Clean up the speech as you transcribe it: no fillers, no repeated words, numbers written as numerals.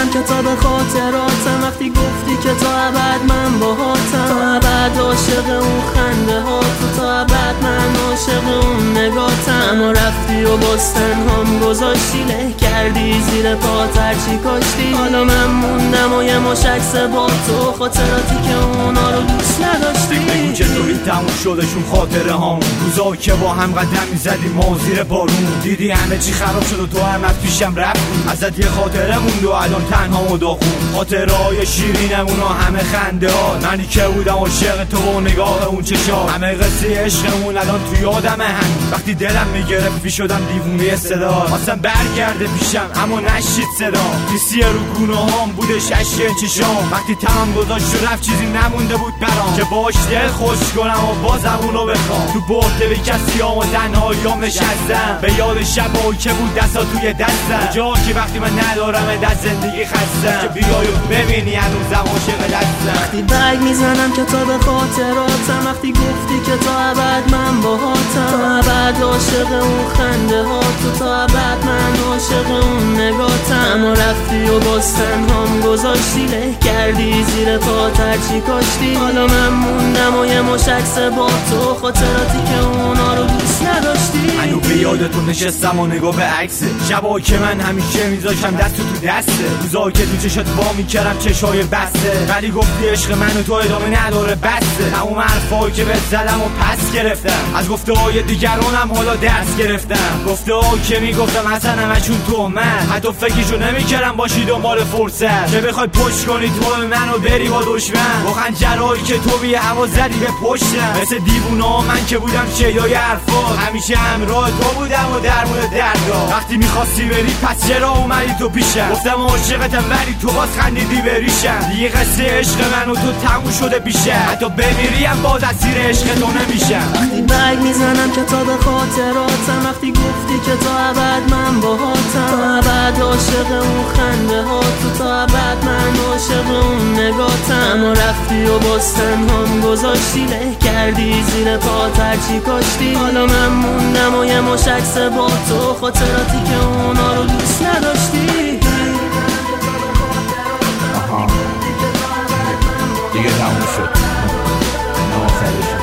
که تا به خاطراتم، وقتی گفتی که تا ابد من باهاتم، تا ابد عاشق اون خنده ها تو، تا ابد من عاشق اون نگاتم. اما رفتی و باز تنهام گذاشتی، له کردی زیر پات هرچی کاشتی. حالا من موندم و یه مش عکس با تو، خاطراتی که اونا رو دوست نداشتی. بگو چطوری تموم شدشون خاطره هامون، روزا که با هم قدم میزدیم ما زیر بارون. دیدی همه چی خراب شد و تو هم از پیشم رفتی، ازت یه خاطره موند و الان تنها و داغون. خاطره های شیرینمون و همه خنده ها، منی که بودم عاشق تو و نگاه اون چشا. همه قصه عشقمون الان تو یادمه، هم وقتی دلم میگرفت میشدم دیوونه صدا. خواستم برگرده پیشم اما نشید صدا، حسی رو گونه هام بودش اشک چشام. وقتی تمام گذاشت و رفت چیزی نمونده بود برام که باش دل خوش کنم و بازم اونو بخوام. تو برده به کسی ها و تنهاییام نشستم، به یاد شبایی که بود دستا توی دستم، جا که وقتی من ندارم دست زندگی خستم، که بیای و ببینی هنوزم عاشق دستم. وقتی برگ میزنم که تا به خاطراتم، وقتی گفتی که تا ابد من باهاتم، تا ابد عاشق اون خنده ها تو، تا ابد من عاشق اون نگاتم. اما رفتی و باز تنهام گذاشتی، له کردی زیر پات هرچی کاشتی. حالا من موندم و یه مش عکس با تو، خاطراتی که اونا رو دوست نداشتی. منو به یاد تو نشستم و نگاه به عکسه، شبایی که من همیشه میذاشم دست تو دسته، روزایی که تو چشات وا میکردم چشای بسته، ولی گفتی عشق من و تو ادامه نداره بسته. تموم حرفایی که بهت زدم و پس گرفتم، از گفته های دیگرانم حالا درس گرفتم. گفته هایی که میگفتم اصلا همشون تهمت، حتی فکرشو نمیکردم باشی دنبال فرصت که بخوای پشت کنی تو منو بری با دشمن. با خنجرهایی که تو بی هوا زدی به پشتم، مثل دیوونه ها من که بودم شیدای حرفات، همیشه همراه تو بودم و در مورد دردا. وقتی میخواستی بری پس چرا اومدی تو پیشم؟ گفتم عاشقتم ولی تو باز خندیدی به ریشم. دیگه قصه عشق من و تو تموم شده پیشم، حتی بمیریم باز اسیر عشق تو نمیشم. وقتی برگ میزنم که تا به خاطراتم، وقتی گفتی که تا ابد من باهاتم، تا ابد عاشق اون خنده ها تو، تا ابد من عاشق اون نگاتم. اما رفتی و باز تنهام گذاشتی، له کردی زیر پات هرچی کاشتی. حالا من موندم و یه مش عکس با تو، خاطراتی که اونا رو دوست نداشتی. دیگه تموم شد، نه آخرش.